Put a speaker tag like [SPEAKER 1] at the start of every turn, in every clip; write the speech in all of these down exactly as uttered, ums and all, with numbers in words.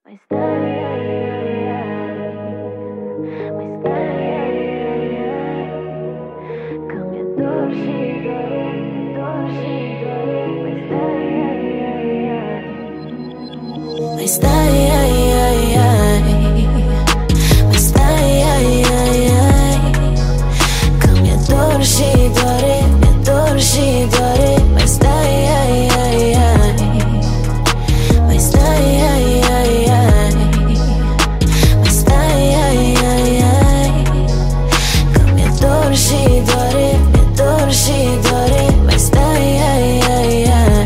[SPEAKER 1] Mai stai, ai, ai, ai. Mai stai, ai, ai, ai. Că mi-e dor și doare, mi-e dor și doare. Mai stai, ai, ai, ai. Mai stai, ai, ai, ai. Mai stai, ai, ai, ai. Că mi-e dor și doare, mi-e dor și doare. Mai stai, ai, ai, ai. Mai stai, ai, ai, ai. Mai stai, ai, ai, ai. Că mi-e dor și doare, mi-e dor și doare. Mai stai, ai, ai, ai.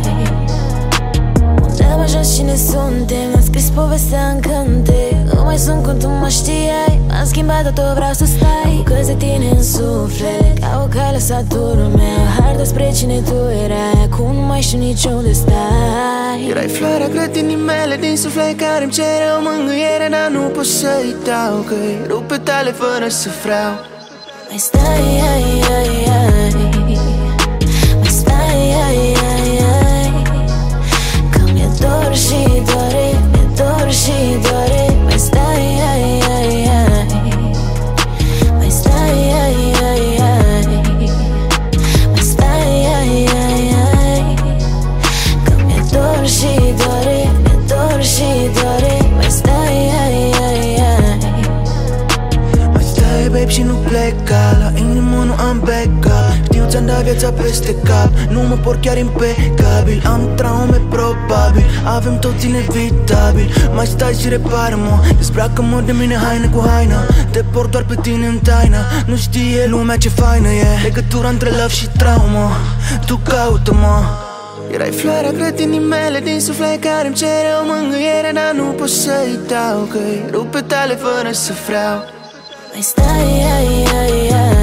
[SPEAKER 1] Unde am ajuns, cine suntem? Am scris povestea în cânte. Nu mai sunt cum tu mă știai. M-am schimbat, tot vreau să stai. Am bucăți de tine în suflet, ca o cale saturul meu. Har despre cine tu erai. Acum nu mai știu nici unde stai.
[SPEAKER 2] Erai floarea grădinii mele din suflet, care îmi cere o mângâiere, dar nu pot să-i dau, că-i rup pe tale fără să vreau.
[SPEAKER 1] Mai stai, ai, ai, ai. Mai stai, ai, ai, ai. Că mi-e dor și doare, mi-e dor și doare. Mai stai, ai, ai, ai. Mai stai, ai, ai, ai. Mai stai, ai, ai, ai. Că mi-e dor și doare, mi-e dor și doare. Mai stai, ai, ai, ai.
[SPEAKER 2] Mai stai, babe, și nu pleca. La inimă nu am backup. Știu, ți-am dat viața peste cap. Nu mă por chiar impecabil. Am traume probabil, avem toți inevitabil. Mai stai și repară-mă. Dezbracă-mă de mine haină cu haină. Te port doar pe tine în taină. Nu știe lumea ce faină e legătura între love și traumă. Tu caută-mă. Erai floarea grădinii mele din suflet, care îmi cere o mângâiere, dar nu pot să-i dau, că-i rup pe tale fără să vreau.
[SPEAKER 1] Mai stai, ai, ai, ai.